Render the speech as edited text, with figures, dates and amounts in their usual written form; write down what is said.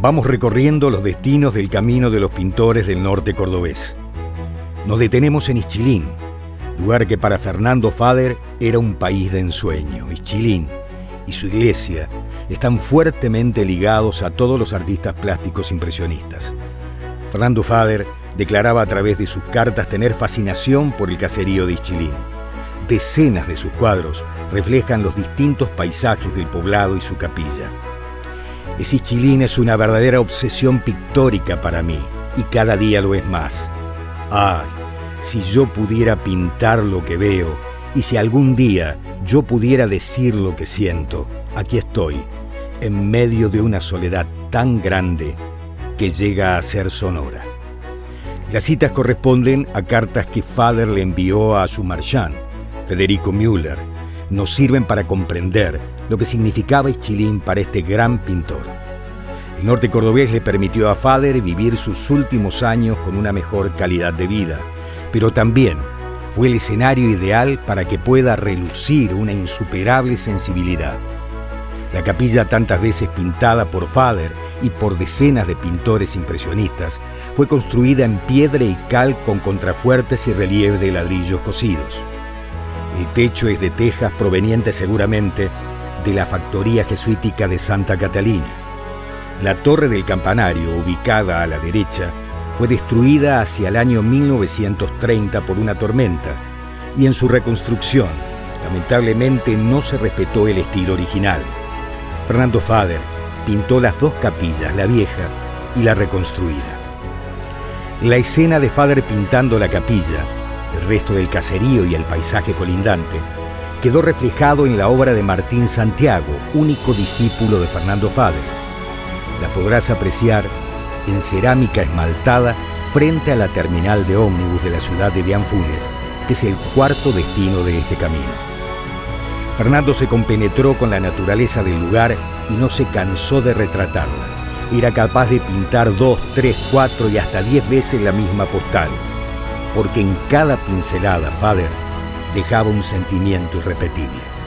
Vamos recorriendo los destinos del camino de los pintores del norte cordobés. Nos detenemos en Ischilín, lugar que para Fernando Fader era un país de ensueño. Ischilín y su iglesia están fuertemente ligados a todos los artistas plásticos impresionistas. Fernando Fader declaraba a través de sus cartas tener fascinación por el caserío de Ischilín. Decenas de sus cuadros reflejan los distintos paisajes del poblado y su capilla. Ischilín es una verdadera obsesión pictórica para mí, y cada día lo es más. ¡Ay! Si yo pudiera pintar lo que veo, y si algún día yo pudiera decir lo que siento, aquí estoy, en medio de una soledad tan grande que llega a ser sonora. Las citas corresponden a cartas que Fader le envió a su marchand, Federico Müller. Nos sirven para comprender lo que significaba Ischilín para este gran pintor. El norte cordobés le permitió a Fader vivir sus últimos años con una mejor calidad de vida, pero también fue el escenario ideal para que pueda relucir una insuperable sensibilidad. La capilla, tantas veces pintada por Fader y por decenas de pintores impresionistas, fue construida en piedra y cal con contrafuertes y relieve de ladrillos cocidos. El techo es de tejas provenientes seguramente de la factoría jesuítica de Santa Catalina. La torre del campanario, ubicada a la derecha, fue destruida hacia el año 1930 por una tormenta, y en su reconstrucción, lamentablemente, no se respetó el estilo original. Fernando Fader pintó las dos capillas, la vieja y la reconstruida. La escena de Fader pintando la capilla, el resto del caserío y el paisaje colindante, quedó reflejado en la obra de Martín Santiago, único discípulo de Fernando Fader. La podrás apreciar en cerámica esmaltada frente a la terminal de ómnibus de la ciudad de Dianfunes, que es el cuarto destino de este camino. Fernando se compenetró con la naturaleza del lugar y no se cansó de retratarla. Era capaz de pintar 2, 3, 4 y hasta 10 veces la misma postal, porque en cada pincelada Fader dejaba un sentimiento irrepetible.